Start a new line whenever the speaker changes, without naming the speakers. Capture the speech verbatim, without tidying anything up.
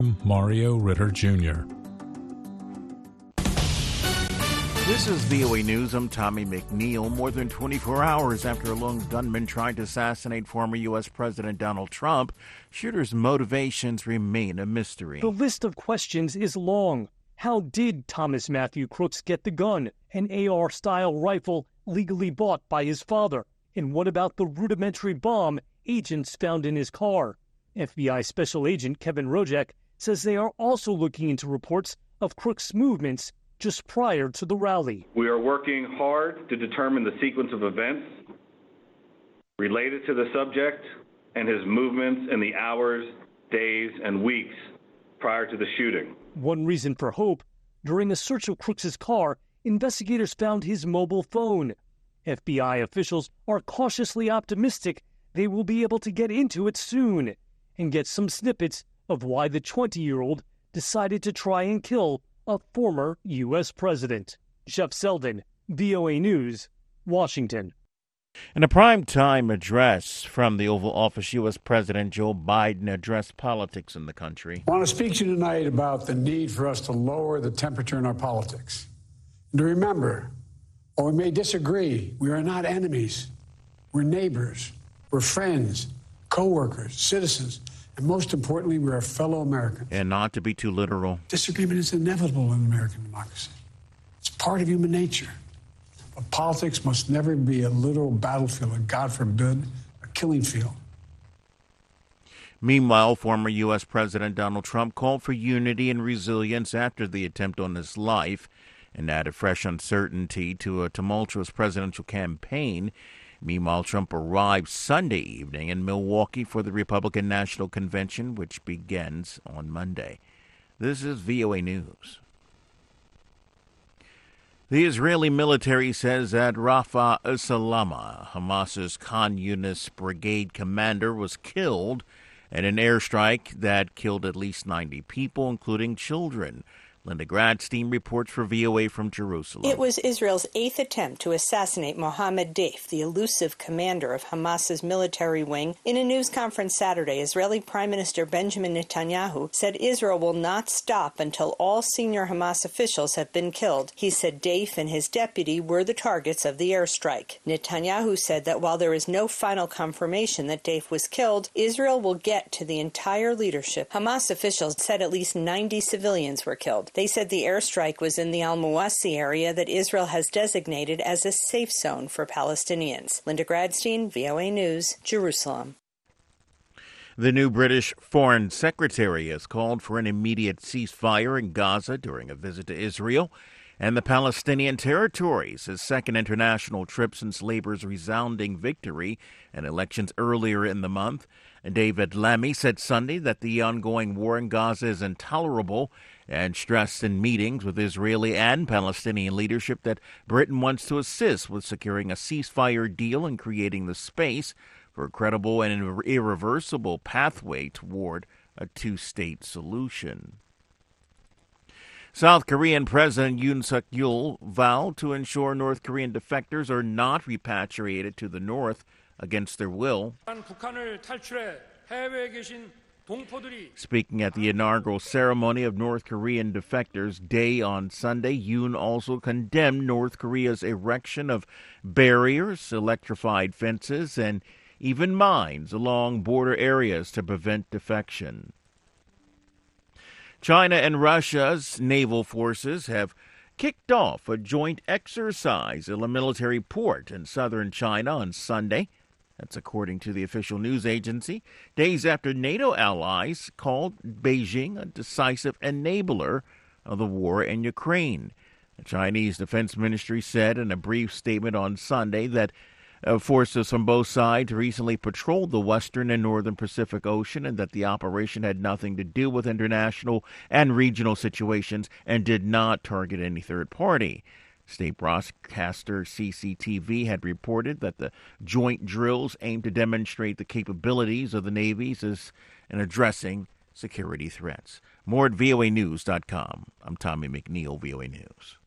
Mario Ritter Junior
This is V O A News. I'm Tommy McNeil. More than twenty-four hours after a lone gunman tried to assassinate former U S. President Donald Trump, shooters' motivations remain a mystery.
The list of questions is long. How did Thomas Matthew Crooks get the gun, an A R-style rifle legally bought by his father? And what about the rudimentary bomb agents found in his car? F B I Special Agent Kevin Rojek says they are also looking into reports of Crooks' movements just prior to the rally.
We are working hard to determine the sequence of events related to the subject and his movements in the hours, days, and weeks prior to the shooting.
One reason for hope: during a search of Crooks' car, investigators found his mobile phone. F B I officials are cautiously optimistic they will be able to get into it soon and get some snippets of why the twenty-year-old decided to try and kill a former U S president. Jeff Selden, V O A News, Washington.
In a primetime address from the Oval Office, U S. President Joe Biden addressed politics in the country.
I want to speak to you tonight about the need for us to lower the temperature in our politics. And to remember, while we may disagree, we are not enemies. We're neighbors. We're friends, co-workers, citizens, and most importantly, we're our fellow Americans.
And not to be too literal.
Disagreement is inevitable in American democracy. It's part of human nature. But politics must never be a literal battlefield, and God forbid, a killing field.
Meanwhile, former U S. President Donald Trump called for unity and resilience after the attempt on his life and added fresh uncertainty to a tumultuous presidential campaign. Meanwhile, Trump arrived Sunday evening in Milwaukee for the Republican National Convention, which begins on Monday. This is V O A News. The Israeli military says that Rafa Salama, Hamas's Khan Yunis brigade commander, was killed in an airstrike that killed at least ninety people, including children. Linda Gradstein reports for V O A from Jerusalem.
It was Israel's eighth attempt to assassinate Mohammed Deif, the elusive commander of Hamas's military wing. In a news conference Saturday, Israeli Prime Minister Benjamin Netanyahu said Israel will not stop until all senior Hamas officials have been killed. He said Deif and his deputy were the targets of the airstrike. Netanyahu said that while there is no final confirmation that Deif was killed, Israel will get to the entire leadership. Hamas officials said at least ninety civilians were killed. They said the airstrike was in the Al-Muwasi area that Israel has designated as a safe zone for Palestinians. Linda Gradstein, V O A News, Jerusalem.
The new British Foreign Secretary has called for an immediate ceasefire in Gaza during a visit to Israel and the Palestinian territories, his second international trip since Labour's resounding victory in elections earlier in the month. David Lammy said Sunday that the ongoing war in Gaza is intolerable and stressed in meetings with Israeli and Palestinian leadership that Britain wants to assist with securing a ceasefire deal and creating the space for a credible and irreversible pathway toward a two-state solution. South Korean President Yoon Suk-yeol vowed to ensure North Korean defectors are not repatriated to the north against their will. Speaking at the inaugural ceremony of North Korean Defectors Day on Sunday, Yoon also condemned North Korea's erection of barriers, electrified fences, and even mines along border areas to prevent defection. China and Russia's naval forces have kicked off a joint exercise in a military port in southern China on Sunday. That's according to the official news agency, days after NATO allies called Beijing a decisive enabler of the war in Ukraine. The Chinese Defense Ministry said in a brief statement on Sunday that uh, forces from both sides recently patrolled the western and northern Pacific Ocean and that the operation had nothing to do with international and regional situations and did not target any third party. State broadcaster C C T V had reported that the joint drills aim to demonstrate the capabilities of the navies as in addressing security threats. More at V O A news dot com. I'm Tommy McNeil, V O A News.